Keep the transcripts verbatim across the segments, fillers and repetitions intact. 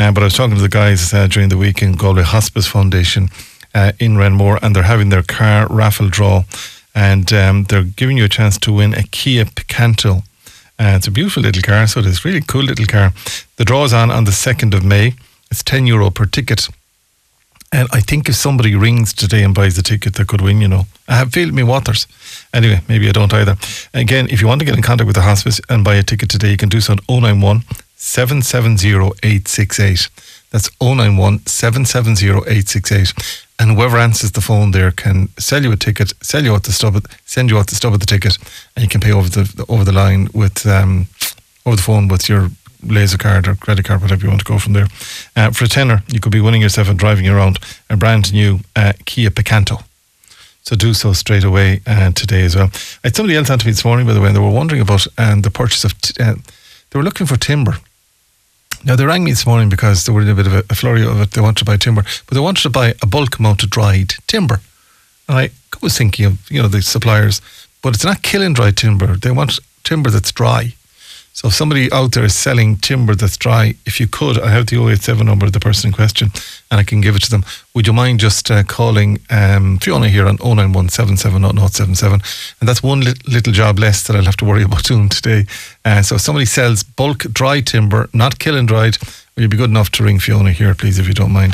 Uh, but I was talking to the guys uh, during the week in Galway Hospice Foundation uh, in Renmore, and they're having their car raffle draw, and um, they're giving you a chance to win a Kia Picanto. Uh, it's a beautiful little car, so it's a really cool little car. The draw is on on the second of May. It's ten euro per ticket. And I think if somebody rings today and buys the ticket, they could win, you know. I have failed me waters. Anyway, maybe I don't either. Again, if you want to get in contact with the hospice and buy a ticket today, you can do so at oh nine one, seven seven oh, eight six eight. That's oh nine one, seven seven oh, eight six eight. And whoever answers the phone there can sell you a ticket, sell you out the stub, of, send you out the stub of the ticket, and you can pay over the over the line with um, over the phone with your laser card or credit card, whatever you want to go from there. Uh, for a tenner, you could be winning yourself and driving around a brand new uh, Kia Picanto. So do so straight away uh, today as well. I had somebody else on to me this morning, by the way, and they were wondering about um, the purchase of, t- uh, they were looking for timber. Now, they rang me this morning because they were in a bit of a, a flurry of it. They wanted to buy timber, but they wanted to buy a bulk amount of dried timber. And I was thinking of, you know, the suppliers, but it's not killing dried timber. They want timber that's dry. So if somebody out there is selling timber that's dry, if you could, I have the oh eight seven number of the person in question, and I can give it to them. Would you mind just uh, calling um, Fiona here on oh nine one, seven seven oh, oh seven seven? And that's one li- little job less that I'll have to worry about doing today. Uh, so if somebody sells bulk dry timber, not kiln dried, will you be good enough to ring Fiona here, please, if you don't mind?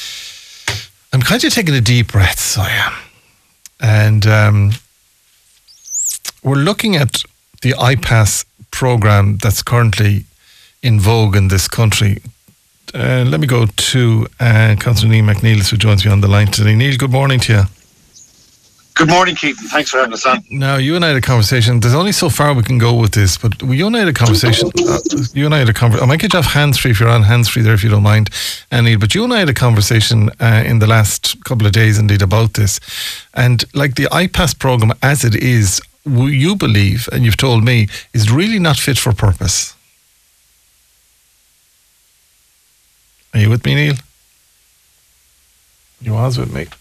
I'm kind of taking a deep breath, so I am. And um, we're looking at the I PASS program that's currently in vogue in this country. Uh, let me go to uh, Councillor Neil McNeilis, who joins me on the line today. Neil, good morning to you. Good morning, Keaton. Thanks for having us on. Now, you and I had a conversation. There's only so far we can go with this, but you and I had a conversation. Uh, you and I had a conversation. I might get you off hands-free if you're on hands-free there, if you don't mind, uh, Neil. But you and I had a conversation uh, in the last couple of days, indeed, about this. And like the I PASS program as it is, you believe, and you've told me, is really not fit for purpose. Are you with me, Neil? You was with me.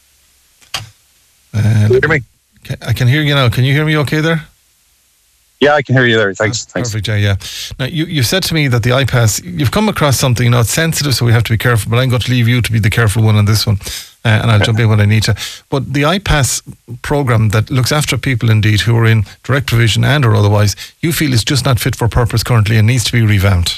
Uh, hear me? I can hear you now. Can you hear me okay there? Yeah, I can hear you there. Thanks. That's perfect, yeah, yeah. Now, you, you said to me that the I PASS, you've come across something, you know, it's sensitive, so we have to be careful, but I'm going to leave you to be the careful one on this one, uh, and I'll jump in when I need to. But the I PASS programme that looks after people, indeed, who are in direct provision and or otherwise, you feel is just not fit for purpose currently and needs to be revamped.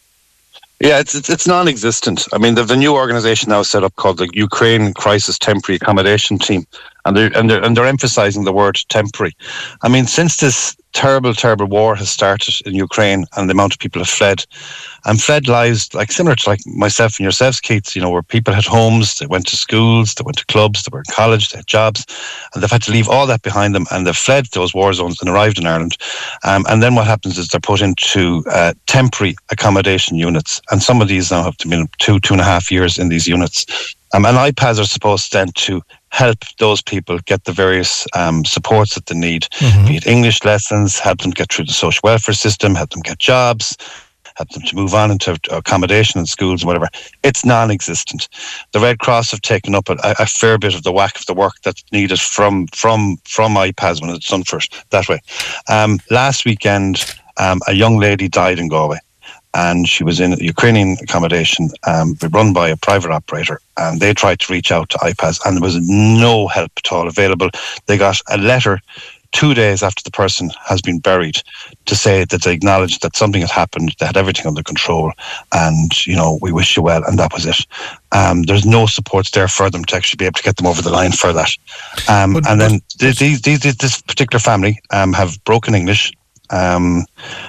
Yeah, it's it's, it's non-existent. I mean, there's a new organisation now set up called the Ukraine Crisis Temporary Accommodation Team, and they're and they're and they're emphasising the word temporary. I mean, since this terrible, terrible war has started in Ukraine and the amount of people have fled, and fled lives like similar to like myself and yourselves, Keith, you know, where people had homes, they went to schools, they went to clubs, they were in college, they had jobs, and they've had to leave all that behind them, and they've fled those war zones and arrived in Ireland. Um, and then what happens is they're put into uh, temporary accommodation units, and some of these now have to be two, two and a half years in these units. Um, and I PASS are supposed then to help those people get the various um, supports that they need, mm-hmm. be it English lessons, help them get through the social welfare system, help them get jobs, help them to move on into accommodation in schools and whatever. It's non-existent. The Red Cross have taken up a, a fair bit of the whack of the work that's needed from from from I PASS when it's done first that way. Um, last weekend, um, a young lady died in Galway, and she was in a Ukrainian accommodation um, run by a private operator, and they tried to reach out to I PASS, and there was no help at all available. They got a letter two days after the person has been buried to say that they acknowledged that something had happened, they had everything under control, and, you know, we wish you well, and that was it. Um, there's no supports there for them to actually be able to get them over the line for that. Um, but, and then but, these, these, this particular family um, have broken English, Um,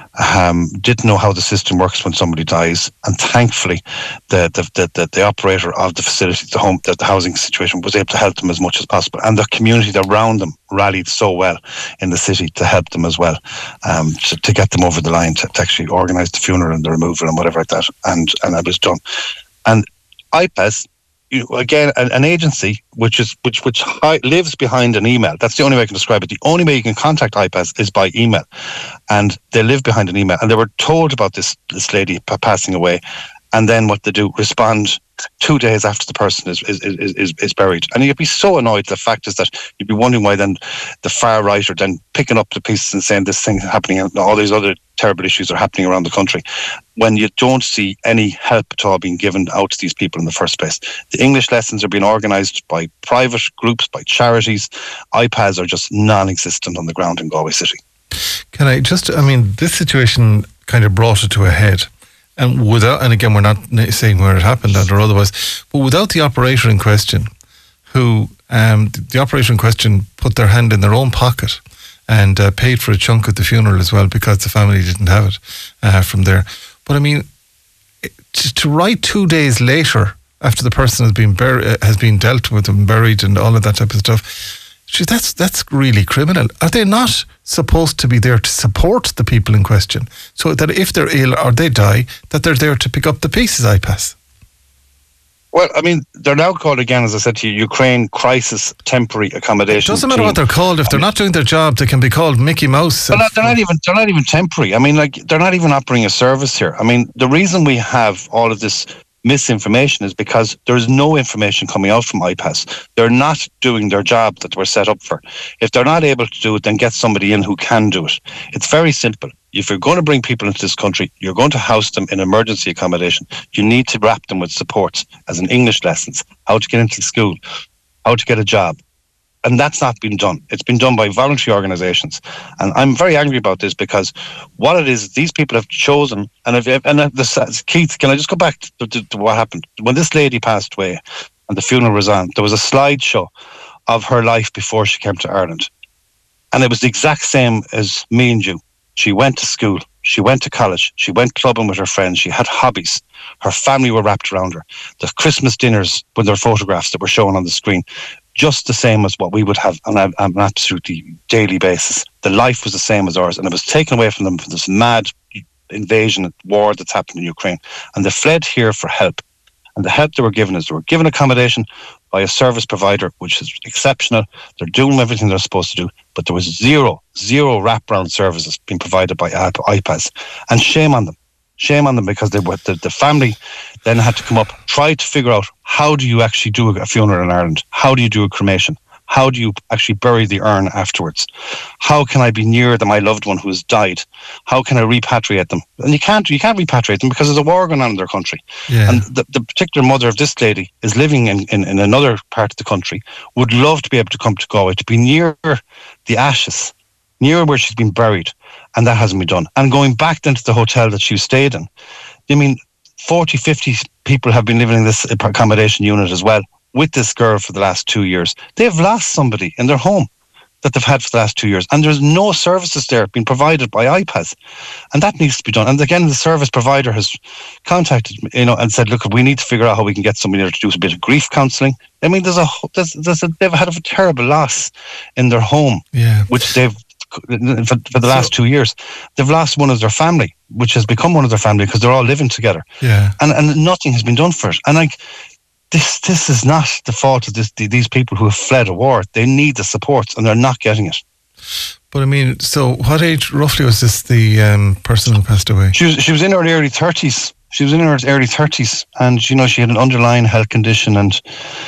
um, didn't know how the system works when somebody dies, and thankfully the the, the, the, the operator of the facility, the home, the, the housing situation, was able to help them as much as possible, and the community around them rallied so well in the city to help them as well, um, to, to get them over the line, to, to actually organise the funeral and the removal and whatever like that, and and that was done. And I PASS, you know, again, an, an agency which is which which hi- lives behind an email. That's the only way I can describe it. The only way you can contact I PASS is by email, and they live behind an email. And they were told about this this lady p- passing away, and then what they do, respond two days after the person is is, is, is is buried. And you'd be so annoyed. The fact is that you'd be wondering why then the far right are then picking up the pieces and saying this thing happening and all these other terrible issues are happening around the country, when you don't see any help at all being given out to these people in the first place. The English lessons are being organised by private groups, by charities. iPads are just non-existent on the ground in Galway City. Can I just, I mean, this situation kind of brought it to a head. And without, and again, we're not saying where it happened or otherwise, but without the operator in question, who, um, the operator in question put their hand in their own pocket and uh, paid for a chunk of the funeral as well because the family didn't have it uh, from there. But I mean, to, to write two days later after the person has been bur- has been dealt with and buried and all of that type of stuff, geez, that's that's really criminal. Are they not supposed to be there to support the people in question, so that if they're ill or they die, that they're there to pick up the pieces? I pass. Well, I mean, they're now called again, as I said to you, Ukraine Crisis Temporary Accommodation. It doesn't matter team. what they're called. If they're not doing their job, they can be called Mickey Mouse. They're not, they're not even. They're not even temporary. I mean, like they're not even operating a service here. I mean, the reason we have all of this misinformation is because there is no information coming out from I P A S. They're not doing their job that we're set up for. If they're not able to do it, then get somebody in who can do it. It's very simple. If you're going to bring people into this country, you're going to house them in emergency accommodation. You need to wrap them with supports, as in English lessons, how to get into school, how to get a job. And that's not been done. It's been done by voluntary organisations. And I'm very angry about this because what it is, these people have chosen, and if, and this, Keith, can I just go back to, to, to what happened? When this lady passed away and the funeral was on, there was a slideshow of her life before she came to Ireland. And it was the exact same as me and you. She went to school. She went to college. She went clubbing with her friends. She had hobbies. Her family were wrapped around her. The Christmas dinners with their photographs that were shown on the screen, just the same as what we would have on an absolutely daily basis. The life was the same as ours, and it was taken away from them for this mad invasion, war that's happened in Ukraine. And they fled here for help. And the help they were given is they were given accommodation by a service provider, which is exceptional. They're doing everything they're supposed to do, but there was zero, zero wraparound services being provided by I P A S. And shame on them. Shame on them, because they were, the, the family then had to come up, try to figure out, how do you actually do a funeral in Ireland? How do you do a cremation? How do you actually bury the urn afterwards? How can I be near the, my loved one who has died? How can I repatriate them? And you can't you can't repatriate them because there's a war going on in their country. Yeah. And the, the particular mother of this lady is living in, in, in another part of the country, would love to be able to come to Galway, to be near the ashes, near where she's been buried, and that hasn't been done. And going back then to the hotel that she stayed in, I mean, forty, fifty people have been living in this accommodation unit as well with this girl for the last two years. They've lost somebody in their home that they've had for the last two years. And there's no services there being provided by I P A S. And that needs to be done. And again, the service provider has contacted me, you know, and said, look, we need to figure out how we can get somebody there to do a bit of grief counselling. I mean, there's a, there's, there's a, they've had a terrible loss in their home, yeah. which they've, for, for the last so, two years, they've lost one of their family, which has become one of their family because they're all living together. Yeah. And, and nothing has been done for it. And like, This this is not the fault of this, these people who have fled a war. They need the supports, and they're not getting it. But I mean, so what age roughly was this, the um, person who passed away? She was she was in her early thirties. She was in her early thirties, and you know she had an underlying health condition. And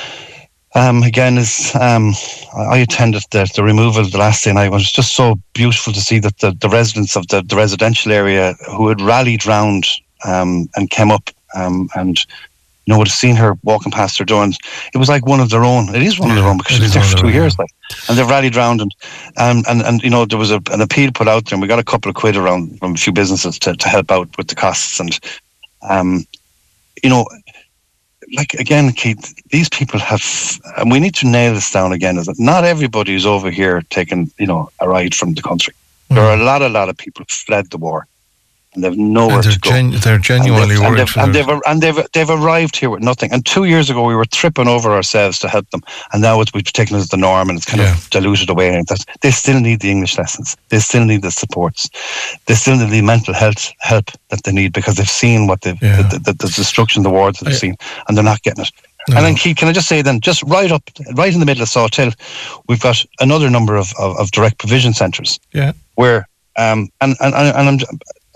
um, again, is um, I attended the, the removal the last day, and I was just so beautiful to see that the, the residents of the, the residential area who had rallied round um, and came up um, and. You know, would have seen her walking past her door, and it was like one of their own. It is one yeah, of their own because she was there for two years, like, and they've rallied round, and um, and and you know, there was a, an appeal put out there, and we got a couple of quid around from a few businesses to, to help out with the costs, and um, you know, like again, Keith, these people have, and we need to nail this down again, is that not everybody is over here taking, you know, a ride from the country. Mm. There are a lot, a lot of people who fled the war. And they've nowhere to go. Gen- they're genuinely and worried. And, they've, and, they've, and they've they've arrived here with nothing. And two years ago, we were tripping over ourselves to help them. And now it's, we've taken it as the norm, and it's kind yeah. of diluted away. And that's, they still need the English lessons. They still need the supports. They still need the mental health help that they need, because they've seen what they've, yeah. the, the, the destruction, the wars that they've I, seen, and they're not getting it. No. And then, Keith, can I just say then, just right up, right in the middle of Sawtell, we've got another number of, of, of direct provision centres. Yeah. Where, um, and, and, and I'm...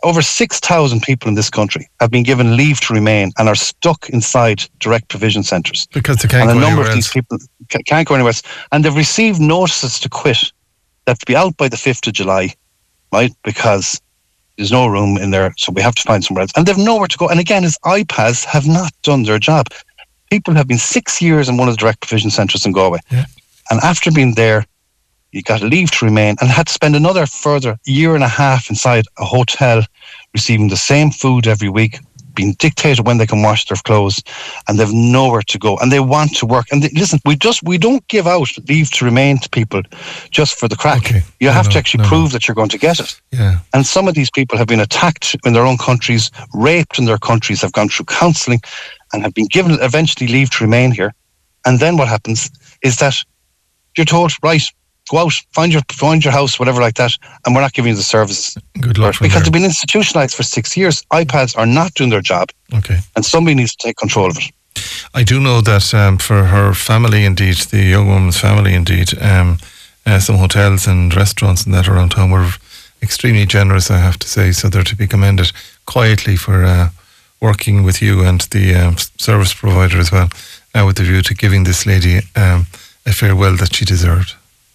over six thousand people in this country have been given leave to remain and are stuck inside direct provision centres. Because they can't and go a number anywhere of these else. people ca- can't go anywhere else. And they've received notices to quit that to be out by the fifth of July, right? Because there's no room in there, so we have to find somewhere else. And they've nowhere to go. And again, his I P A S have not done their job. People have been six years in one of the direct provision centres in Galway. Yeah. And after being there, you got leave to remain and had to spend another further year and a half inside a hotel, receiving the same food every week, being dictated when they can wash their clothes, and they've nowhere to go. And they want to work. And they, listen, we just we don't give out leave to remain to people just for the crack. Okay. You No, have no, to actually no, prove no. that you're going to get it. Yeah. And some of these people have been attacked in their own countries, raped in their countries, have gone through counselling, and have been given eventually leave to remain here. And then what happens is that you're told, right, go out, find your find your house, whatever like that, and we're not giving you the services. Good luck from Because there. they've been institutionalised for six years. I P A S are not doing their job, Okay. and somebody needs to take control of it. I do know that um, for her family, indeed, the young woman's family, indeed, um, uh, some hotels and restaurants and that around town were extremely generous, I have to say, so they're to be commended quietly for uh, working with you and the um, service provider as well, uh, with the view to giving this lady um, a farewell that she deserved.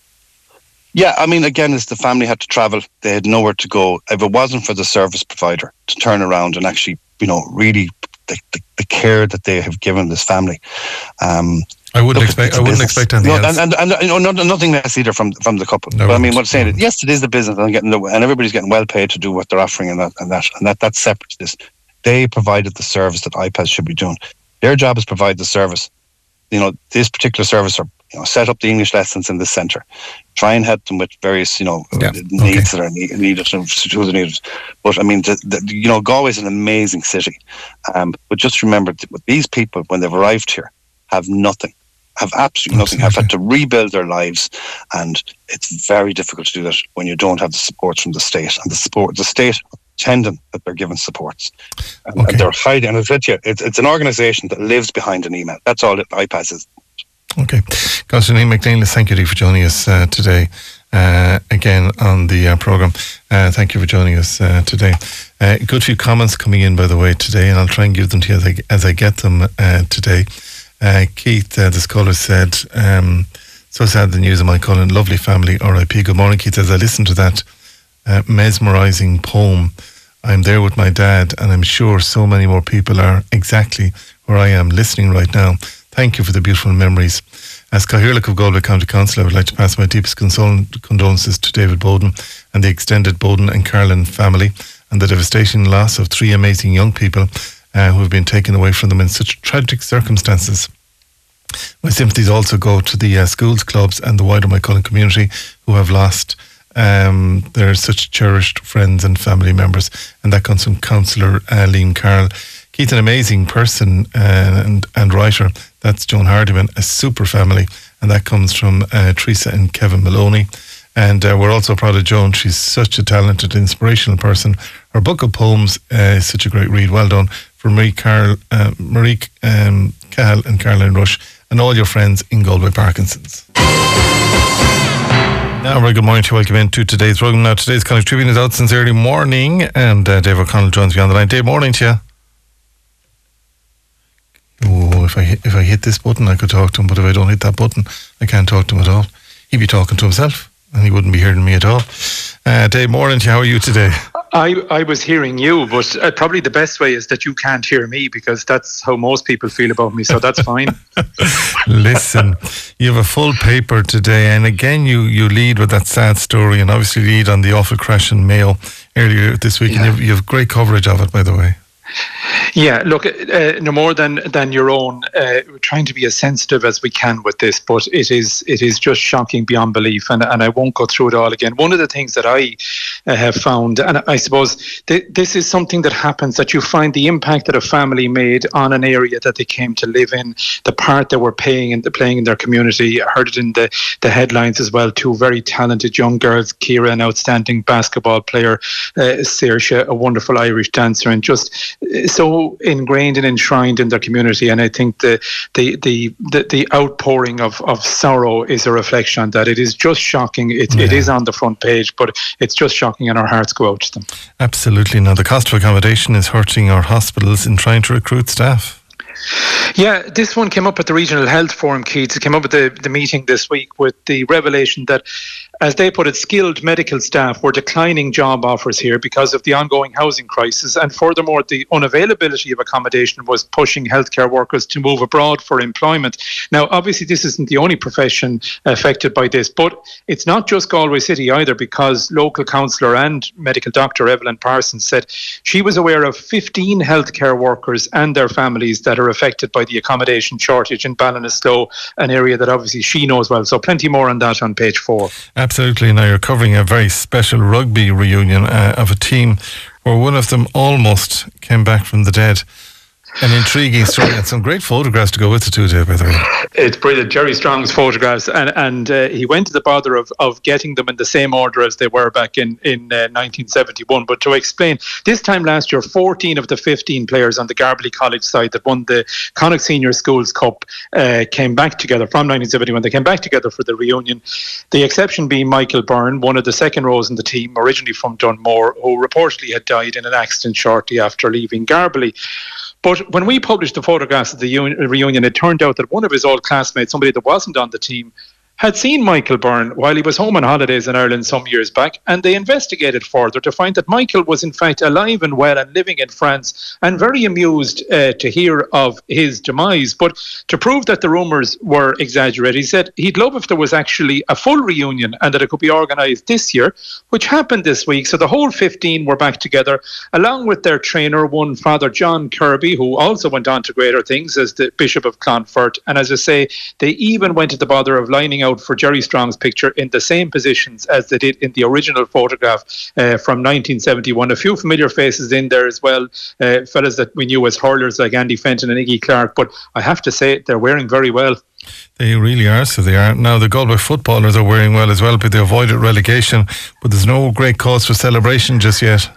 Yeah, I mean, again, as the family had to travel, they had nowhere to go. If it wasn't for the service provider to turn around and actually, you know, really the, the, the care that they have given this family. Um, I wouldn't look, expect. it's I a wouldn't business. expect anything no, else. And, and, and you know, no, nothing less either from from the couple. No, but I mean, no, what I'm saying no. is, yes, it is the business, and getting the, and everybody's getting well paid to do what they're offering, and that and that and that that's separate to this. They provided the service that I P A S should be doing. Their job is to provide the service. You know, this particular service, or you know, set up the English lessons in this centre, try and help them with various, you know, Yeah, needs okay. that are need- needed and who are needed. But I mean, the, the, you know, Galway is an amazing city. Um, but just remember, that with these people, when they've arrived here, have nothing, have absolutely nothing, have had to rebuild their lives, and it's very difficult to do that when you don't have the support from the state. And the support, the state pretending that they're given supports, and, Okay. and they're hiding. And I said to you, it's, it's an organisation that lives behind an email. That's all that I P A S is. Okay. Councillor Niamh McNeill, thank you for joining us uh, today, uh, again on the uh, programme. Uh, thank you for joining us uh, today. Uh, good few comments coming in, by the way, today, and I'll try and give them to you as I, as I get them uh, today. Uh, Keith, uh, the scholar, said, um, so sad the news of my Cullen, lovely family, R I P. Good morning, Keith. As I listen to that uh, mesmerising poem, I'm there with my dad, and I'm sure so many more people are exactly where I am listening right now. Thank you for the beautiful memories. As Cathaoirleach of Galway County Council, I would like to pass my deepest consol- condolences to David Bowden and the extended Bowden and Carlin family, and the devastating loss of three amazing young people uh, who have been taken away from them in such tragic circumstances. My sympathies also go to the uh, schools, clubs and the wider Mycullen community who have lost um, their such cherished friends and family members. And that comes from Councillor uh, Liam Carroll. Keith, an amazing person uh, and, and writer. That's Joan Hardiman, a super family. And that comes from uh, Teresa and Kevin Maloney. And uh, we're also proud of Joan. She's such a talented, inspirational person. Her book of poems uh, is such a great read. Well done. For Marie, Carl, uh, Marie um, Cahill and Caroline Rush and all your friends in Galway Parkinson's. Now, very good morning to you. Welcome into today's program. Now, today's Connacht Tribune is out since early morning, and uh, Dave O'Connell joins me on the line. Dave, morning to you. Oh, if I hit, if I hit this button, I could talk to him, but if I don't hit that button, I can't talk to him at all. He'd be talking to himself, and he wouldn't be hearing me at all. Uh, Dave, morning to you. How are you today? I, I was hearing you, but uh, probably the best way is that you can't hear me, because that's how most people feel about me, so that's fine. Listen, you have a full paper today, and again you, you lead with that sad story, and obviously lead on the awful crash in Mayo earlier this week, yeah. and you have, you have great coverage of it, by the way. Yeah, look, uh, no more than than your own. Uh, we're trying to be as sensitive as we can with this, but it is it is just shocking beyond belief, and and I won't go through it all again. One of the things that I uh, have found, and I suppose th- this is something that happens, that you find the impact that a family made on an area that they came to live in, the part they were playing in the playing in their community. I heard it in the the headlines as well. Two very talented young girls, Ciara, an outstanding basketball player, uh, Saoirse, a wonderful Irish dancer, and just so ingrained and enshrined in their community. And I think the the the the, the outpouring of, of sorrow is a reflection on that. It is just shocking. It, yeah. it is on the front page, but it's just shocking, and our hearts go out to them. Absolutely. Now, the cost of accommodation is hurting our hospitals in trying to recruit staff. Yeah, this one came up at the Regional Health Forum, Keith. It came up at the, the meeting this week with the revelation that, as they put it, skilled medical staff were declining job offers here because of the ongoing housing crisis. And furthermore, the unavailability of accommodation was pushing healthcare workers to move abroad for employment. Now, obviously, this isn't the only profession affected by this, but it's not just Galway City either, because local councillor and medical doctor Evelyn Parsons said she was aware of fifteen healthcare workers and their families that are affected by the accommodation shortage in Ballinasloe, an area that obviously she knows well. So plenty more on that on page four. Absolutely. Now you're covering a very special rugby reunion uh, of a team where one of them almost came back from the dead. An intriguing story and some great photographs to go with it too, Dave, by the way. It's brilliant. Jerry Strong's photographs, and and uh, he went to the bother of, of getting them in the same order as they were back in, in uh, nineteen seventy-one. But to explain, this time last year, fourteen of the fifteen players on the Garbally College side that won the Connacht Senior Schools Cup uh, came back together from nineteen seventy-one. They came back together for the reunion. The exception being Michael Byrne, one of the second rows in the team, originally from Dunmore, who reportedly had died in an accident shortly after leaving Garbally. But when we published the photographs of the un- reunion, it turned out that one of his old classmates, somebody that wasn't on the team, had seen Michael Byrne while he was home on holidays in Ireland some years back, and they investigated further to find that Michael was in fact alive and well and living in France, and very amused uh, to hear of his demise. But to prove that the rumours were exaggerated, he said he'd love if there was actually a full reunion and that it could be organised this year, which happened this week. So the whole fifteen were back together, along with their trainer, one Father John Kirby, who also went on to greater things as the Bishop of Clonfert. And as I say, they even went to the bother of lining out for Jerry Strong's picture in the same positions as they did in the original photograph uh, from nineteen seventy-one. A few familiar faces in there as well, uh, fellas that we knew as hurlers like Andy Fenton and Iggy Clark, but I have to say they're wearing very well. They really are, so they are. Now the Galway footballers are wearing well as well, but they avoided relegation, but there's no great cause for celebration just yet.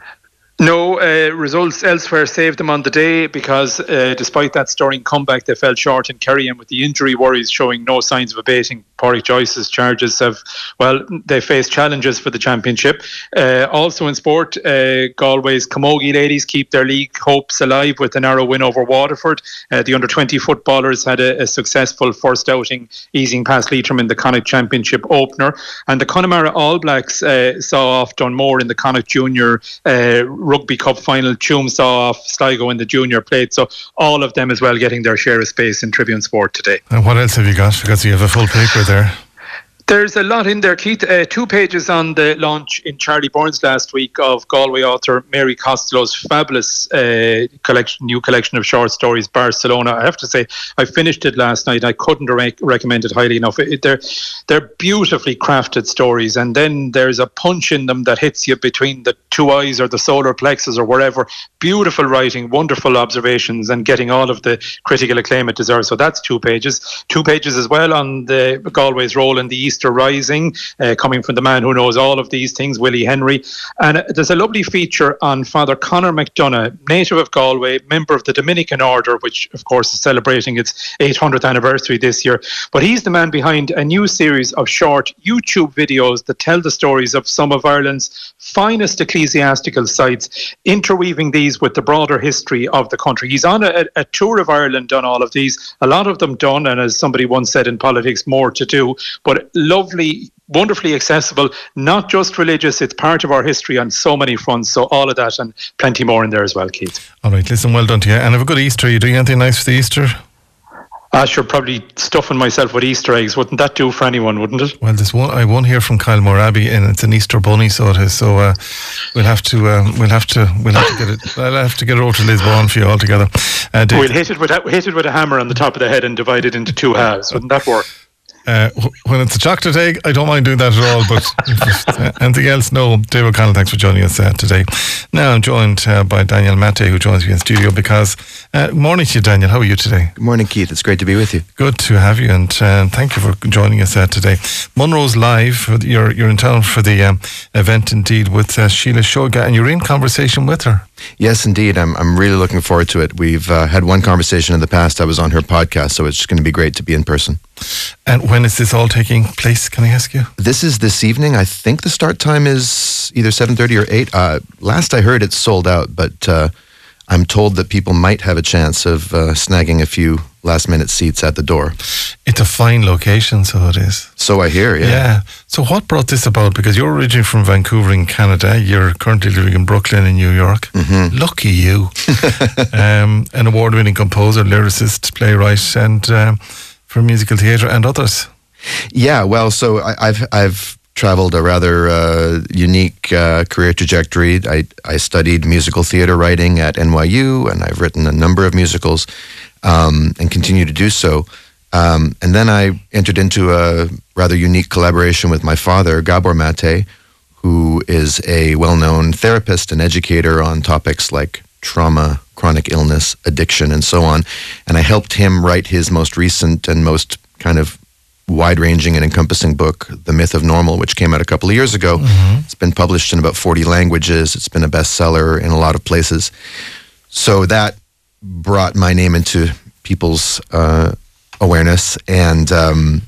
No, uh, results elsewhere saved them on the day because uh, despite that stirring comeback, they fell short in Kerry, and with the injury worries showing no signs of abating, Pádraig Joyce's charges have, well, they face challenges for the championship. Uh, also in sport, uh, Galway's Camogie ladies keep their league hopes alive with a narrow win over Waterford. Uh, the under twenty footballers had a, a successful first outing, easing past Leitrim in the Connacht Championship opener. And the Connemara All Blacks uh, saw off Dunmore in the Connacht Junior uh, Rugby Cup final. Tuam saw off Sligo in the junior plate. So all of them as well getting their share of space in Tribune Sport today. And what else have you got? Because you have a full paper there. There's a lot in there, Keith. Uh, two pages on the launch in Charlie Burns last week of Galway author Mary Costello's fabulous uh, collection, new collection of short stories, Barcelona. I have to say, I finished it last night. I couldn't re- recommend it highly enough. It, they're, they're beautifully crafted stories, and then there's a punch in them that hits you between the two eyes or the solar plexus or wherever. Beautiful writing, wonderful observations, and getting all of the critical acclaim it deserves. So that's two pages. Two pages as well on the Galway's role in the East Rising, uh, coming from the man who knows all of these things, Willie Henry. And uh, there's a lovely feature on Father Conor McDonough, native of Galway, member of the Dominican Order, which of course is celebrating its eight hundredth anniversary this year. But he's the man behind a new series of short YouTube videos that tell the stories of some of Ireland's finest ecclesiastical sites, interweaving these with the broader history of the country. He's on a, a tour of Ireland on all of these, a lot of them done, and as somebody once said in politics, more to do, but lovely, wonderfully accessible, not just religious, it's part of our history on so many fronts. So all of that and plenty more in there as well, Keith. All right, listen, well done to you, and have a good Easter. Are you doing anything nice for the Easter? I should probably stuffing myself with Easter eggs. Wouldn't that do for anyone, wouldn't it? Well, there's one I won't hear from Kylemore Abbey, and it's an Easter bunny, so it is. So uh, we'll have to, um, we'll have to, we'll have to get it. I'll have to get it over to Lisbon for you altogether. Uh, we'll hit it with a, hit it with a hammer on the top of the head and divide it into two halves. Wouldn't that work? Uh, when it's a chocolate egg, I don't mind doing that at all, but if uh, anything else, no. Dave O'Connell, thanks for joining us uh, today. Now I'm joined uh, by Daniel Matte, who joins me in studio because, uh, morning to you, Daniel. How are you today? Good morning, Keith. It's great to be with you. Good to have you, and uh, thank you for joining us uh, today. Munro's Live, you're, you're in town for the um, event indeed with uh, Sheila Shoga, and you're in conversation with her. Yes, indeed. I'm I'm really looking forward to it. We've uh, had one conversation in the past. I was on her podcast, so it's just going to be great to be in person. And when is this all taking place, can I ask you? This is this evening. I think the start time is either seven thirty or eight. Uh, last I heard, it's sold out, but uh, I'm told that people might have a chance of uh, snagging a few last-minute seats at the door. It's a fine location, so it is. So I hear, yeah. Yeah. So what brought this about? Because you're originally from Vancouver in Canada. You're currently living in Brooklyn in New York. Mm-hmm. Lucky you. um, an award-winning composer, lyricist, playwright, and um, for musical theatre and others. Yeah, well, so I, I've I've traveled a rather uh, unique uh, career trajectory. I, I studied musical theatre writing at N Y U, and I've written a number of musicals um, and continue to do so. Um, and then I entered into a rather unique collaboration with my father, Gabor Mate, who is a well-known therapist and educator on topics like trauma, chronic illness, addiction, and so on. And I helped him write his most recent and most kind of wide-ranging and encompassing book, The Myth of Normal, which came out a couple of years ago. Mm-hmm. It's been published in about forty languages. It's been a bestseller in a lot of places. So that brought my name into people's uh, awareness. And um,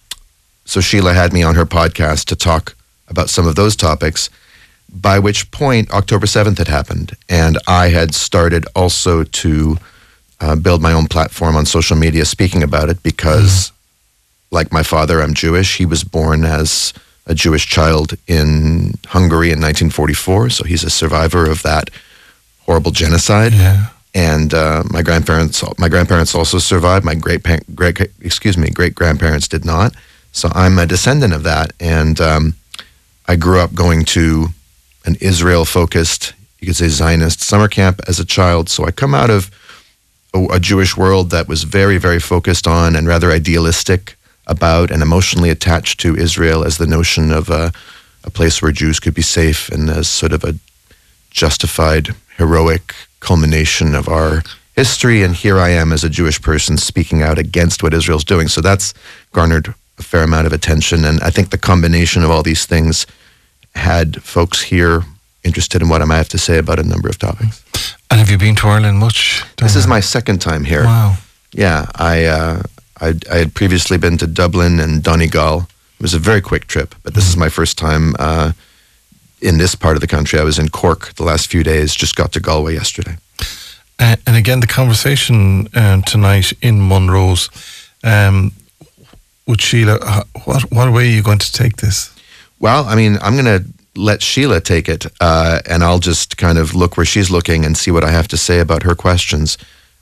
so Sheila had me on her podcast to talk about some of those topics, by which point October seventh had happened. And I had started also to uh, build my own platform on social media speaking about it because... Mm. Like my father, I'm Jewish. He was born as a Jewish child in Hungary in nineteen forty-four, so he's a survivor of that horrible genocide. Yeah. And uh, my grandparents, my grandparents also survived. My great, great, excuse me, great grandparents did not. So I'm a descendant of that, and um, I grew up going to an Israel-focused, you could say Zionist summer camp as a child. So I come out of a, a Jewish world that was very, very focused on and rather idealistic about and emotionally attached to Israel as the notion of a, a place where Jews could be safe and as sort of a justified, heroic culmination of our history. And here I am as a Jewish person speaking out against what Israel's doing. So that's garnered a fair amount of attention. And I think the combination of all these things had folks here interested in what I might have to say about a number of topics. And have you been to Ireland much? This is my second time here. Wow. Yeah, I... Uh, I, I had previously been to Dublin and Donegal. It was a very quick trip, but this is my first time uh, in this part of the country. I was in Cork the last few days, just got to Galway yesterday. Uh, and again, the conversation uh, tonight in Monroe's um, with Sheila, uh, what, what way are you going to take this? Well, I mean, I'm going to let Sheila take it, uh, and I'll just kind of look where she's looking and see what I have to say about her questions.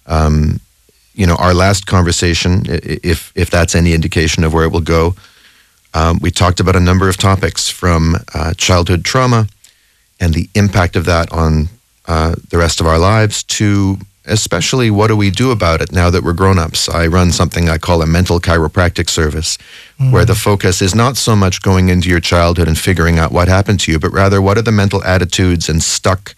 Um You know, our last conversation, if if that's any indication of where it will go, um, we talked about a number of topics from uh, childhood trauma and the impact of that on uh, the rest of our lives to especially what do we do about it now that we're grown-ups. I run something I call a mental chiropractic service mm. where the focus is not so much going into your childhood and figuring out what happened to you, but rather what are the mental attitudes and stuck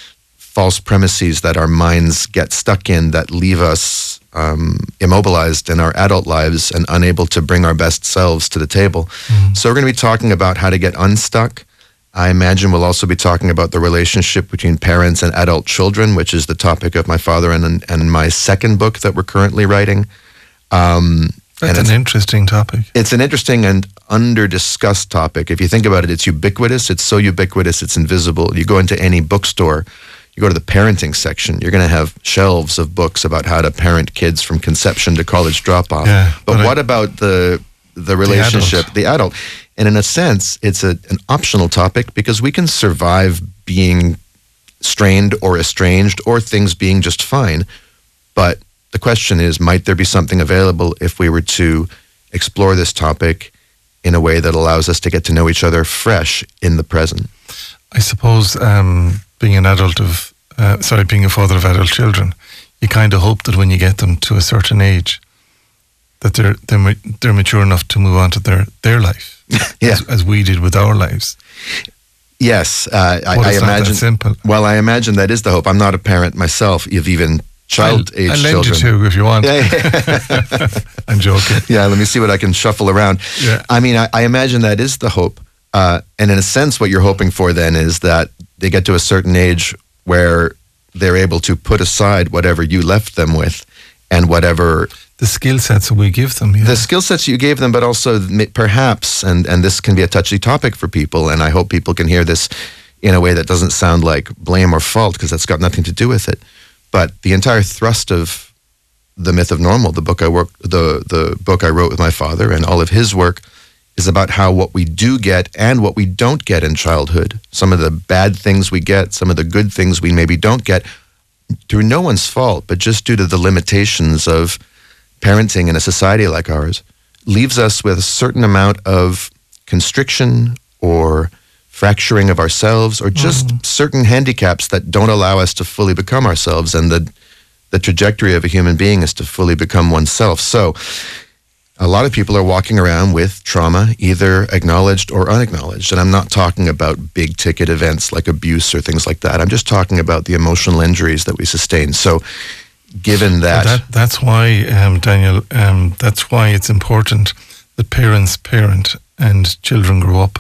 false premises that our minds get stuck in that leave us um, immobilized in our adult lives and unable to bring our best selves to the table. Mm-hmm. So we're going to be talking about how to get unstuck. I imagine we'll also be talking about the relationship between parents and adult children, which is the topic of my father and and my second book that we're currently writing. Um, That's and an interesting topic. It's an interesting and under-discussed topic. If you think about it, it's ubiquitous. It's so ubiquitous, it's invisible. You go into any bookstore, you go to the parenting section, you're going to have shelves of books about how to parent kids from conception to college drop-off. Yeah, but, but what I, about the the relationship, the adult. the adult? And in a sense, it's a, an optional topic because we can survive being strained or estranged or things being just fine. But the question is, might there be something available if we were to explore this topic in a way that allows us to get to know each other fresh in the present? I suppose... Um being an adult of, uh, sorry, being a father of adult children, you kind of hope that when you get them to a certain age, that they're they're, they're mature enough to move on to their, their life, yeah. as, as we did with our lives. Yes, uh, I, well, I imagine. That simple. Well, I imagine that is the hope. I'm not a parent myself, of even child-age I'll, I'll children. lend you two if you want. Yeah, yeah. I'm joking. Yeah, let me see what I can shuffle around. Yeah. I mean, I, I imagine that is the hope. Uh, and in a sense, what you're hoping for then is that they get to a certain age where they're able to put aside whatever you left them with and whatever the skill sets that we give them. Yeah. The skill sets you gave them, but also perhaps, and, and this can be a touchy topic for people, and I hope people can hear this in a way that doesn't sound like blame or fault, because that's got nothing to do with it. But the entire thrust of The Myth of Normal, the book I work, the the book I wrote with my father, and all of his work, is about how what we do get and what we don't get in childhood, some of the bad things we get, some of the good things we maybe don't get, through no one's fault, but just due to the limitations of parenting in a society like ours, leaves us with a certain amount of constriction or fracturing of ourselves, or just mm. certain handicaps that don't allow us to fully become ourselves. And the the trajectory of a human being is to fully become oneself. So a lot of people are walking around with trauma, either acknowledged or unacknowledged. And I'm not talking about big ticket events like abuse or things like that. I'm just talking about the emotional injuries that we sustain. So given that... that that's why, um, Daniel, um, that's why it's important that parents parent and children grow up.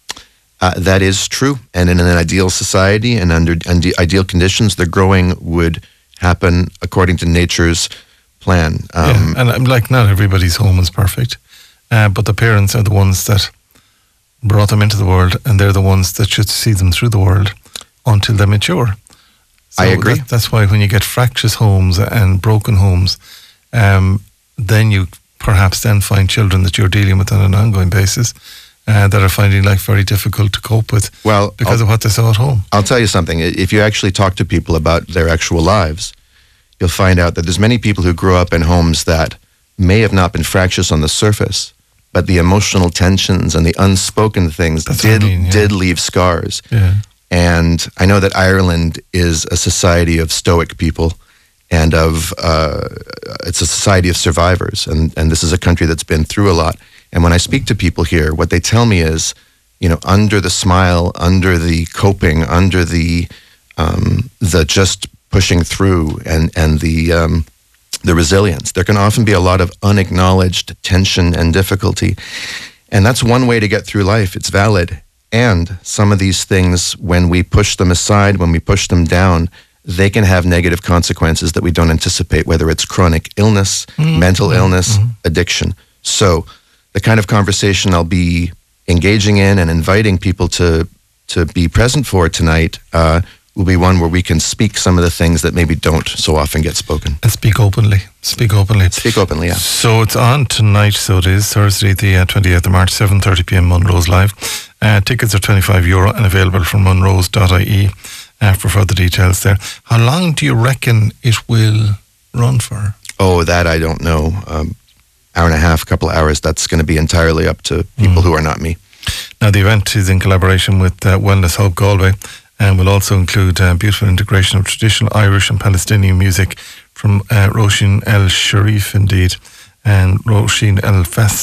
Uh, that is true. And in an ideal society and under ide- ideal conditions, the growing would happen according to nature's plan. Um, yeah, and um, like not everybody's home is perfect, uh, but the parents are the ones that brought them into the world, and they're the ones that should see them through the world until they mature. So I agree. That, that's why when you get fractious homes and broken homes, um, then you perhaps then find children that you're dealing with on an ongoing basis uh, that are finding life very difficult to cope with well, because I'll, of what they saw at home. I'll tell you something. If you actually talk to people about their actual lives, you'll find out that there's many people who grew up in homes that may have not been fractious on the surface, but the emotional tensions and the unspoken things That's did what I mean, yeah. did leave scars. Yeah. And I know that Ireland is a society of stoic people, and of uh, it's a society of survivors, and, and this is a country that's been through a lot. And when I speak to people here, what they tell me is, you know, under the smile, under the coping, under the um, the just pushing through, and and the um, the resilience, there can often be a lot of unacknowledged tension and difficulty, and that's one way to get through life. It's valid. And some of these things, when we push them aside, when we push them down, they can have negative consequences that we don't anticipate, whether it's chronic illness, mm-hmm. mental illness, mm-hmm. addiction. So the kind of conversation I'll be engaging in and inviting people to to be present for tonight uh, will be one where we can speak some of the things that maybe don't so often get spoken. And speak openly. Speak openly. Speak openly, yeah. So it's on tonight, so it is, Thursday the uh, twenty-eighth of March, seven thirty p.m, Munro's Live. Uh, tickets are twenty-five euro and available from munros dot I E uh, for further details there. How long do you reckon it will run for? Oh, that I don't know. Um, hour and a half, couple of hours, that's going to be entirely up to people mm. who are not me. Now, the event is in collaboration with uh, Wellness Hub Galway, and will also include uh, beautiful integration of traditional Irish and Palestinian music from uh, Roisin El Sharif, indeed, and Roisin El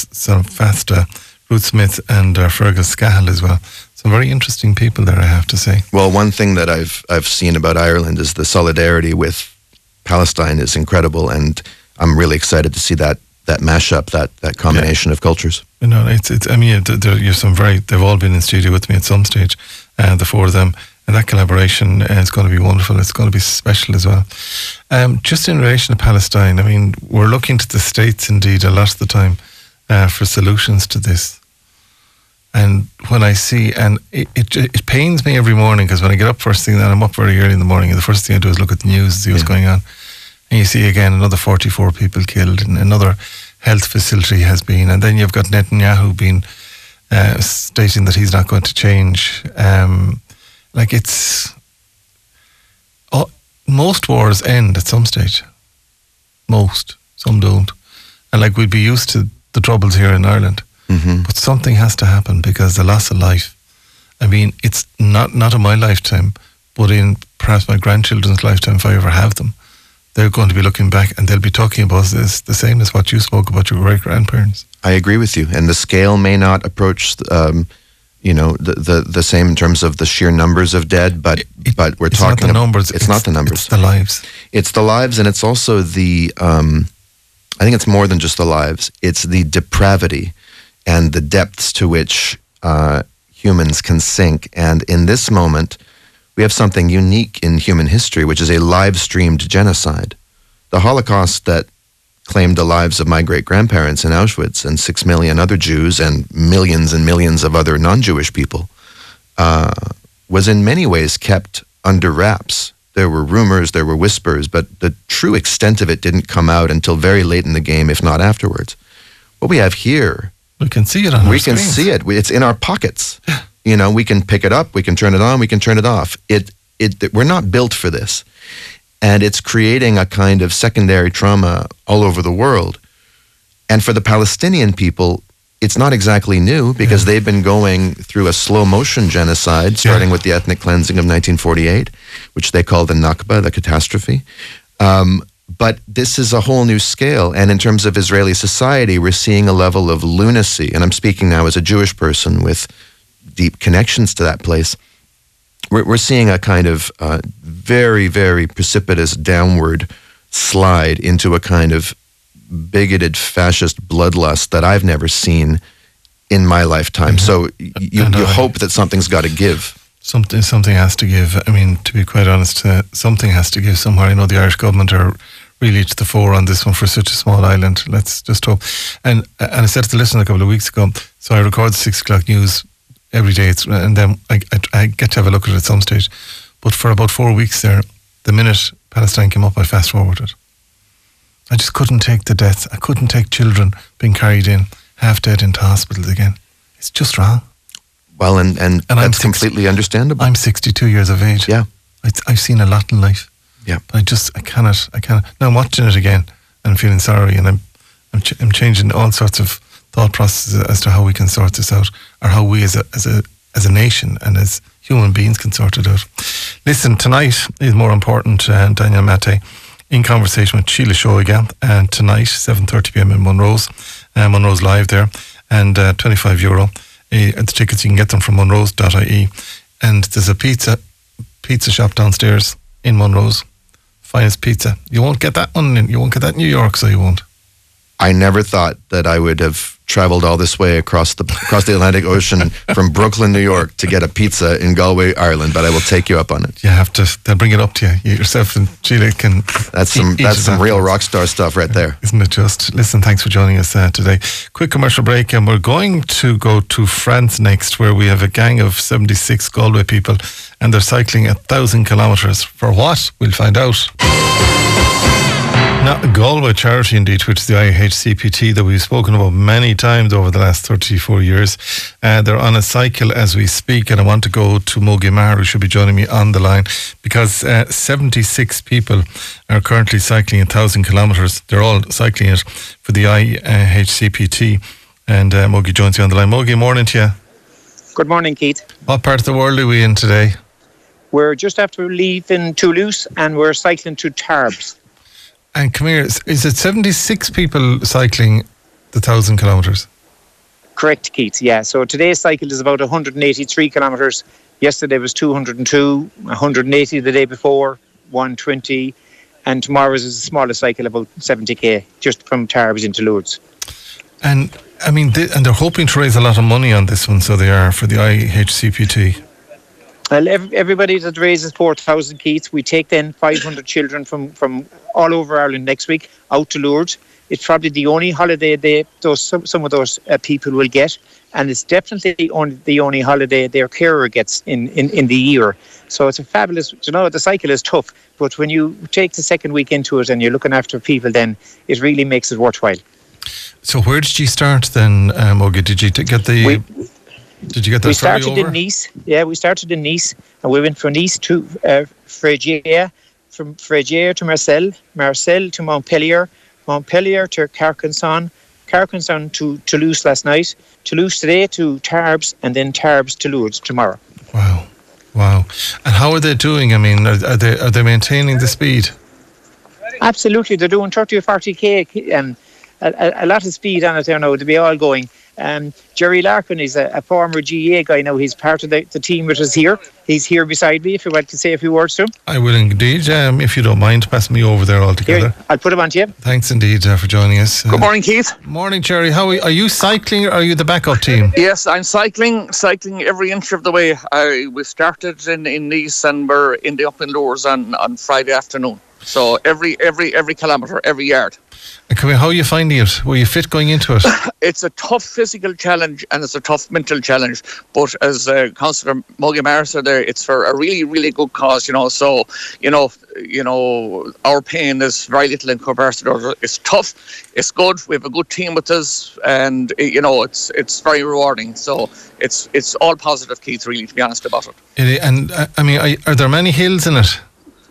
Fasta, Ruth Smith, and uh, Fergus Cahill as well. Some very interesting people there, I have to say. Well, one thing that I've I've seen about Ireland is the solidarity with Palestine is incredible, and I'm really excited to see that that mashup, that that combination yeah. of cultures. You know, it's it's. I mean, there, you're some very. They've all been in studio with me at some stage, uh, the four of them. And that collaboration is going to be wonderful. It's going to be special as well. Um, just in relation to Palestine, I mean, we're looking to the States indeed a lot of the time uh, for solutions to this. And when I see, and it, it, it pains me every morning, because when I get up first thing, and I'm up very early in the morning, and the first thing I do is look at the news, see what's yeah. going on. And you see again another forty-four people killed, and another health facility has been. And then you've got Netanyahu being uh, stating that he's not going to change. Um, Like it's, oh, most wars end at some stage. Most, some don't. And like we'd be used to the troubles here in Ireland. Mm-hmm. But something has to happen, because the loss of life, I mean, it's not, not in my lifetime, but in perhaps my grandchildren's lifetime, if I ever have them, they're going to be looking back and they'll be talking about this the same as what you spoke about your great-grandparents. I agree with you. And the scale may not approach... Um, you know, the, the the same in terms of the sheer numbers of dead, but it, but we're it's talking... Not the numbers. It's, it's not the numbers. It's the lives. It's the lives, and it's also the... Um, I think it's more than just the lives. It's the depravity and the depths to which uh, humans can sink. And in this moment, we have something unique in human history, which is a live-streamed genocide. The Holocaust that claimed the lives of my great-grandparents in Auschwitz and six million other Jews and millions and millions of other non-Jewish people uh, was in many ways kept under wraps. There were rumors, there were whispers, but the true extent of it didn't come out until very late in the game, if not afterwards. What we have here... We can see it on We our can screens. see it. It's in our pockets. You know, we can pick it up, we can turn it on, we can turn it off. It, it, we're not built for this. And it's creating a kind of secondary trauma all over the world. And for the Palestinian people, it's not exactly new because yeah. they've been going through a slow motion genocide, starting yeah. with the ethnic cleansing of nineteen forty-eight, which they call the Nakba, the catastrophe. Um, but this is a whole new scale. And in terms of Israeli society, we're seeing a level of lunacy. And I'm speaking now as a Jewish person with deep connections to that place. We're, we're seeing a kind of uh, very, very precipitous downward slide into a kind of bigoted fascist bloodlust that I've never seen in my lifetime. Mm-hmm. So y- you, you hope that something's got to give. Something, something has to give. I mean, to be quite honest, uh, something has to give somewhere. I know the Irish government are really to the fore on this one for such a small island. Let's just hope. And and I said to the listener a couple of weeks ago, so I record the six o'clock news every day, it's, and then I, I, I get to have a look at it at some stage. But for about four weeks there, the minute Palestine came up, I fast forwarded. I just couldn't take the deaths. I couldn't take children being carried in, half dead, into hospitals again. It's just wrong. Well, and, and, and that's I'm completely sixty, understandable. I'm sixty-two years of age. Yeah. I, I've seen a lot in life. Yeah. But I just, I cannot, I cannot. Now I'm watching it again and I'm feeling sorry, and I'm, I'm, ch- I'm changing all sorts of thought processes as to how we can sort this out, or how we as a, as a, as a nation and as human beings can sort it out. Listen, tonight is more important, uh, Daniel Mattei, in conversation with Sheila Shoiga, and tonight, seven thirty p.m. in Monroe's, uh, Monroe's Live there, and uh, twenty-five euro. Uh, the tickets, you can get them from monroes dot I E. And there's a pizza pizza shop downstairs in Monroe's. Finest pizza. You won't get that one, in, you won't get that in New York, so you won't. I never thought that I would have traveled all this way across the across the Atlantic Ocean from Brooklyn, New York, to get a pizza in Galway, Ireland. But I will take you up on it. You have to. They'll bring it up to you. You yourself and Sheila can. That's some. Eat, that's eat some that. real rock star stuff right there. Isn't it just? Listen, thanks for joining us uh, today. Quick commercial break, and we're going to go to France next, where we have a gang of seventy-six Galway people, and they're cycling a thousand kilometres. For what? We'll find out. Now, Galway charity, indeed, which is the I H C P T that we've spoken about many times over the last thirty-four years. Uh, they're on a cycle as we speak, and I want to go to Mogi Maher, who should be joining me on the line, because uh, seventy-six people are currently cycling one thousand kilometres. They're all cycling it for the I H C P T, and uh, Mogi joins you on the line. Mogi, morning to you. Good morning, Keith. What part of the world are we in today? We're just after leaving Toulouse, and we're cycling to Tarbes. And come here, is it seventy-six people cycling the one thousand kilometres? Correct, Keith, yeah. So today's cycle is about one hundred eighty-three kilometres. Yesterday was two hundred two, one hundred eighty the day before, one hundred twenty. And tomorrow's is a smaller cycle, about seventy k, just from Tarbes into Lourdes. And, I mean, they, and they're hoping to raise a lot of money on this one, so they are, for the I H C P T. Well, everybody that raises four thousand, Keith, we take then five hundred children from, from all over Ireland next week out to Lourdes. It's probably the only holiday they those some, some of those uh, people will get, and it's definitely the only, the only holiday their carer gets in, in, in the year. So it's a fabulous, you know, the cycle is tough, but when you take the second week into it and you're looking after people, then it really makes it worthwhile. So where did you start then, um, Mogi? Did you t- get the... We, Did you get that? We started over? in Nice. Yeah, we started in Nice, and we went from Nice to uh, Fréjus, from Fréjus to Marseille, Marseille to Montpellier, Montpellier to Carcassonne, Carcassonne to Toulouse last night, Toulouse today to Tarbes, and then Tarbes to Lourdes tomorrow. Wow, wow! And how are they doing? I mean, are, are they are they maintaining the speed? Absolutely, they're doing thirty or forty k. Um, a, a lot of speed on it there now to be all going. Um, Jerry Larkin is a, a former G A A guy now. He's part of the, the team with us here. He's here beside me if you want to say a few words to him. I will indeed, um, if you don't mind, pass me over there altogether. Here, I'll put him on to you. Thanks indeed uh, for joining us. Uh, Good morning, Keith. Morning, Jerry. How are you, are you cycling or are you the backup team? Yes, I'm cycling, cycling every inch of the way. I, we started in, in Nice and we're in the up in Lourdes on, on Friday afternoon. So every every every kilometre, every yard. And come here, how are you finding it? Were you fit going into it? It's a tough physical challenge and it's a tough mental challenge. But as uh, Councillor Mogi Maher said there, it's for a really, really good cause, you know. So, you know, you know, our pain is very little in comparison to it. It's tough, it's good, we have a good team with us, and, you know, it's it's very rewarding. So it's it's all positive, Keith, really, to be honest about it. it and, uh, I mean, are, are there many hills in it?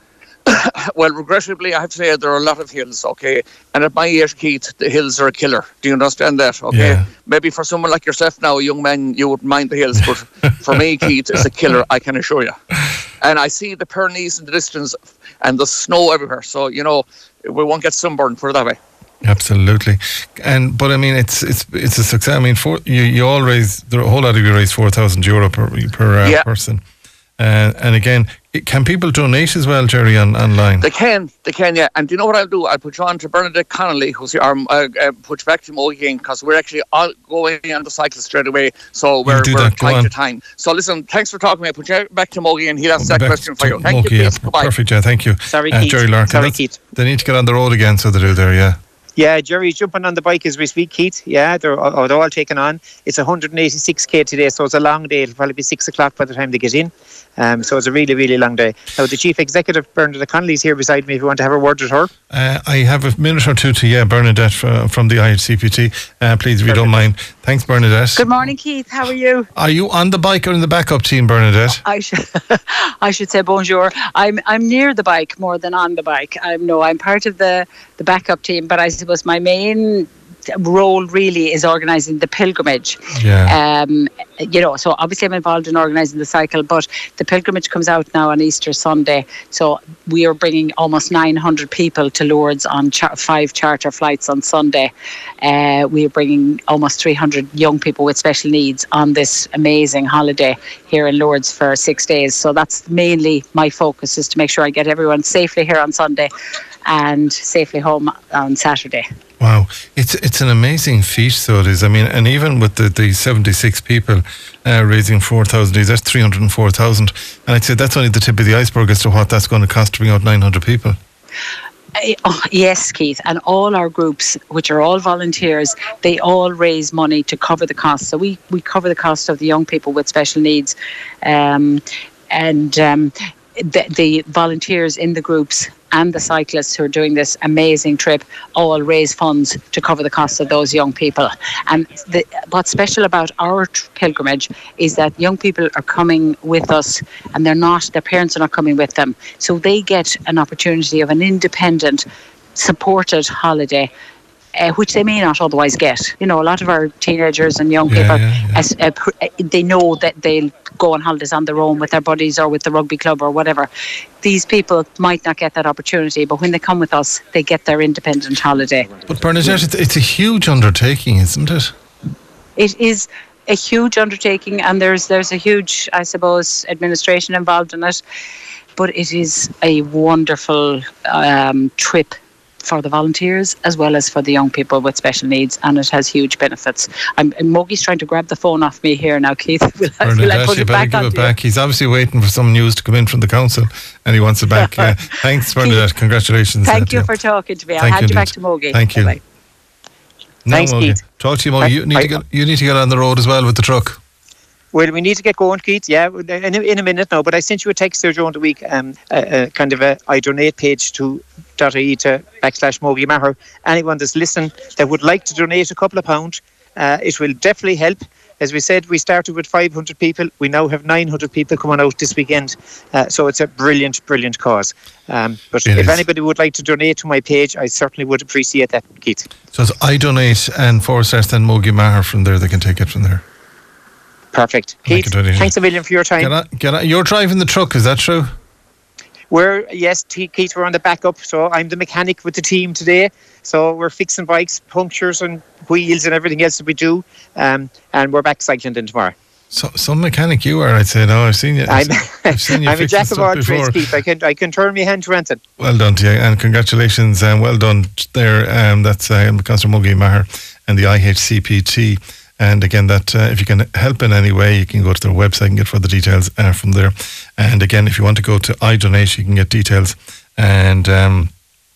Well, regrettably, I have to say there are a lot of hills, okay? And at my age, Keith, the hills are a killer. Do you understand that, okay? Yeah. Maybe for someone like yourself now, a young man, you wouldn't mind the hills, but for me, Keith, it's a killer, I can assure you. And I see the Pyrenees in the distance and the snow everywhere, so, you know, we won't get sunburned, put it that way. Absolutely, and but I mean it's it's it's a success. I mean, for you, you all raise there are a whole lot of you raise four thousand euro per per uh, yeah. person. Uh, and again, can people donate as well, Jerry, on, online? They can, they can, yeah. And do you know what I'll do? I'll put you on to Bernadette Connolly, who's our, uh, uh, put you back to Mo again, because we're actually all going on the cycle straight away, so we're, we're tight to time. So listen, thanks for talking to me. I'll put you back to Mo again. He'll answer that question for you. Thank Mogi, you, yeah. Goodbye. Perfect, yeah, thank you. Sorry, uh, Keith. Jerry Larkin. Sorry, Keith. They need to get on the road again, so they do there, yeah. Yeah, Jerry's jumping on the bike as we speak, Keith. Yeah, they're, oh, they're all taken on. It's one hundred eighty-six k today, so it's a long day. It'll probably be six o'clock by the time they get in. Um, so it's a really, really long day. Now, the Chief Executive, Bernadette Connolly, is here beside me if you want to have a word with her. Uh, I have a minute or two to, yeah, Bernadette from, from the I H C P T. Uh, please, if you don't mind. Thanks, Bernadette. Good morning, Keith. How are you? Are you on the bike or in the backup team, Bernadette? I should, I should say bonjour. I'm I'm near the bike more than on the bike. I'm no, I'm part of the, the backup team, but I suppose my main role really is organising the pilgrimage. Yeah. Um, you know, so obviously I'm involved in organising the cycle, but the pilgrimage comes out now on Easter Sunday. So we are bringing almost nine hundred people to Lourdes on char- five charter flights on Sunday. Uh, we are bringing almost three hundred young people with special needs on this amazing holiday here in Lourdes for six days. So that's mainly my focus, is to make sure I get everyone safely here on Sunday and safely home on Saturday. Wow, it's it's an amazing feat, so it is. I mean, and even with the, the seventy-six people uh, raising four thousand, that's three hundred four thousand. And I'd say that's only the tip of the iceberg as to what that's going to cost to bring out nine hundred people. Uh, oh, yes, Keith, and all our groups, which are all volunteers, they all raise money to cover the cost. So we, we cover the cost of the young people with special needs. Um, and um, the, the volunteers in the groups and the cyclists who are doing this amazing trip all raise funds to cover the costs of those young people. And the, what's special about our tr- pilgrimage is that young people are coming with us, and they're not, their parents are not coming with them. So they get an opportunity of an independent, supported holiday, Uh, which they may not otherwise get. You know, a lot of our teenagers and young Yeah, people, yeah, yeah. As, uh, pr- they know that they'll go on holidays on their own with their buddies or with the rugby club or whatever. These people might not get that opportunity, but when they come with us, they get their independent holiday. But Bernadette, it's, it's a huge undertaking, isn't it? It is a huge undertaking, and there's there's a huge, I suppose, administration involved in it, but it is a wonderful um, trip for the volunteers as well as for the young people with special needs, and it has huge benefits. I'm Mogi's trying to grab the phone off me here now, Keith. Will I, will I put you it better back give on it back. He's obviously waiting for some news to come in from the council, and he wants it back. Uh, thanks, Bernadette. Congratulations. Thank uh, you for talking to me. I'll Thank hand you you back indeed. to Mogi. Thank you. Bye-bye. Now, Thanks, Mogi. Keith. Talk to you, Mogi. You need to get you need to get on the road as well with the truck. Well, we need to get going, Keith. Yeah, in a, in a minute now. But I sent you a text there during the week, um, a, a kind of a I donate page to .ie to backslash Mogi Maher. Anyone that's listening that would like to donate a couple of pounds, uh, it will definitely help. As we said, we started with five hundred people. We now have nine hundred people coming out this weekend. Uh, so it's a brilliant, brilliant cause. Um, but It if is. anybody would like to donate to my page, I certainly would appreciate that, Keith. So it's I donate and forward slash then Mogi Maher from there. They can take it from there. Perfect. Make Keith, it ready. thanks a million for your time. Get on, get on. You're driving the truck, is that true? We're, yes, T- Keith, we're on the backup. So I'm the mechanic with the team today. So we're fixing bikes, punctures and wheels and everything else that we do. Um, and we're back cycling then tomorrow. So, some mechanic you are, I'd say. No, I've seen you. I've, I'm, I've seen you I'm a jack of all before. trades, Keith. I can, I can turn my hand to anything. Well done to you, and congratulations, and well done there. Um, that's um, Councillor Mogi Maher and the I H C P T. And again, that uh, if you can help in any way, you can go to their website and get further details uh, from there. And again, if you want to go to iDonate, you can get details and um,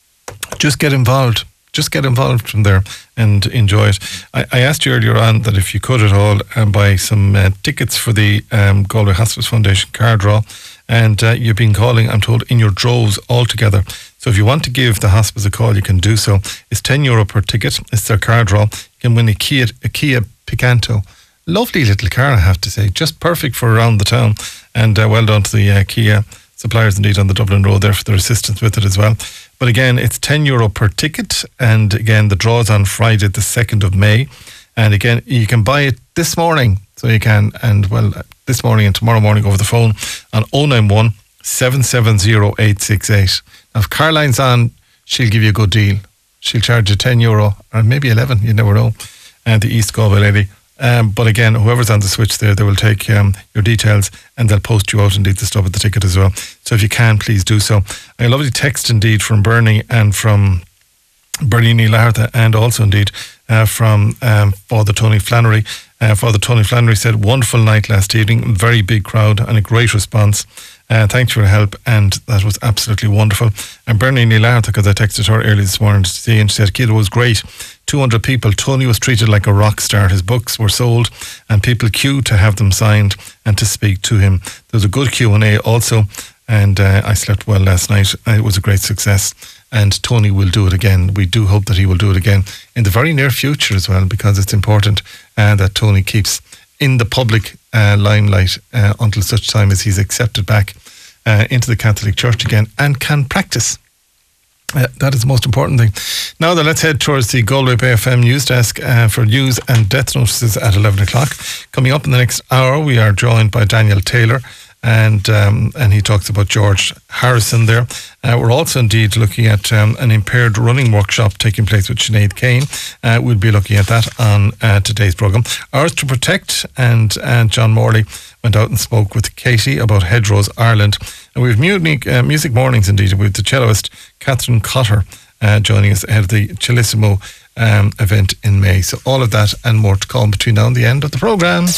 just get involved. Just get involved from there and enjoy it. I, I asked you earlier on that if you could at all um, buy some uh, tickets for the um, Galway Hospice Foundation car draw, and uh, you've been calling, I'm told, in your droves altogether. So if you want to give the hospice a call, you can do so. It's ten euro per ticket. It's their car draw. You can win a Kia, a Kia Picanto. Lovely little car, I have to say. Just perfect for around the town. And uh, well done to the uh, Kia suppliers indeed on the Dublin Road there for their assistance with it as well. But again, it's ten euro per ticket. And again, the draw is on Friday, the second of May. And again, you can buy it this morning. So you can, and well, this morning and tomorrow morning over the phone on oh nine one, seven seven zero, eight six eight. Now, if Caroline's on, she'll give you a good deal. She'll charge you ten euro or maybe eleven, you never know. And the East Galway lady. Um, but again, whoever's on the switch there, they will take um, your details and they'll post you out indeed the stuff at the ticket as well. So if you can, please do so. A lovely text indeed from Bernie and from Bernie Neil and also indeed uh, from um, Father Tony Flannery. Uh, Father Tony Flannery said, wonderful night last evening, very big crowd and a great response. Uh, thanks for your help, and that was absolutely wonderful. And Bernie Neil, because I texted her early this morning to see, and she said, kid, it was great. two hundred people. Tony was treated like a rock star. His books were sold and people queued to have them signed and to speak to him. There was a good Q and A also, and uh, I slept well last night. It was a great success, and Tony will do it again. We do hope that he will do it again in the very near future as well, because it's important uh, that Tony keeps in the public uh, limelight uh, until such time as he's accepted back uh, into the Catholic Church again and can practice. Uh, that is the most important thing. Now then, let's head towards the Galway Bay F M news desk uh, for news and death notices at eleven o'clock. Coming up in the next hour, we are joined by Daniel Taylor, and um, and he talks about George Harrison there. Uh, we're also indeed looking at um, an impaired running workshop taking place with Sinead Kane. Uh, we'll be looking at that on uh, today's programme. Ours to Protect, and, and John Morley went out and spoke with Katie about Hedgerows Ireland. And we have music, uh, music mornings indeed with the celloist Catherine Cotter uh, joining us ahead of the Cellissimo um, event in May. So all of that and more to come between now and the end of the programme.